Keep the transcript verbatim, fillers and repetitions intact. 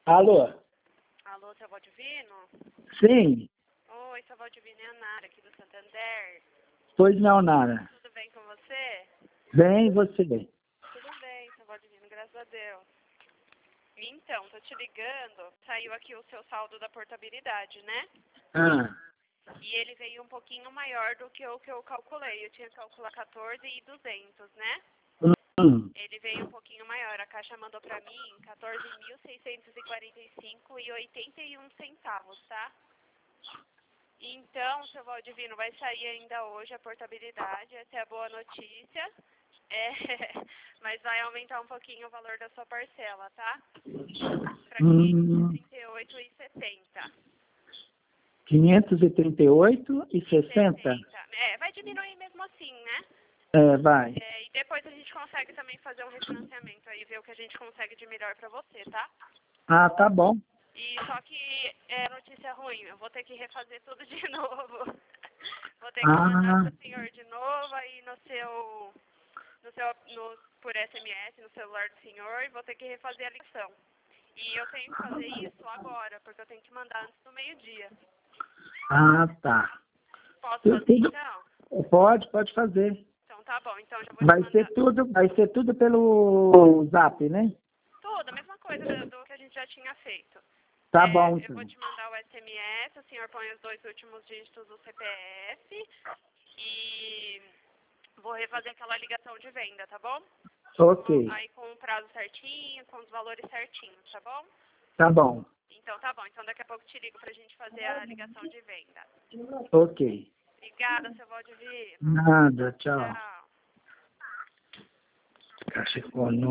Alô? Alô, seu Valdivino? Sim. Oi, seu Valdivino, é a Nara aqui do Santander. Pois não, Nara. Tudo bem com você? Bem, e você? Tudo bem, seu Valdivino, graças a Deus. Então, tô te ligando, saiu aqui o seu saldo da portabilidade, né? Ah, E ele veio um pouquinho maior do que o que eu calculei. Eu tinha que calcular quatorze mil e duzentos, né? hum, Ele veio um pouquinho maior. A Caixa mandou pra mim quatorze mil seiscentos e quarenta e cinco reais e oitenta e um centavos, tá? Então, seu Valdivino, vai sair ainda hoje a portabilidade, essa é a boa notícia. É, mas vai aumentar um pouquinho o valor da sua parcela, tá? Para hum, quinhentos e trinta e oito reais e sessenta centavos. quinhentos e trinta e oito e sessenta? É, vai diminuir mesmo assim, né? É, vai. É, e depois a gente consegue também fazer um refinanciamento aí, ver o que a gente consegue de melhor pra você, tá? Ah, tá bom. E só que é notícia ruim, eu vou ter que refazer tudo de novo. Vou ter que mandar Ah, pro senhor de novo aí no seu, no seu, no, por S M S, no celular do senhor, e vou ter que refazer a ligação. E eu tenho que fazer isso agora, porque eu tenho que mandar antes do meio-dia. ah, tá. Posso Tudo, fazer então? pode, pode fazer. Então tá bom, então já vou te Vai ser mandar tudo, vai ser tudo pelo Zap, né? tudo, a mesma coisa do, do que a gente já tinha feito. Tá É, bom, eu vou então. te mandar o S M S, o senhor põe os dois últimos dígitos do C P F e vou refazer aquela ligação de venda, tá bom? Ok, Aí com o prazo certinho, com os valores certinhos, tá bom? tá bom. Então tá bom, então daqui a pouco te ligo pra gente fazer a ligação de venda. Ok. Obrigada, seu Valdivino. Nada, tchau. Tchau. Cachecol,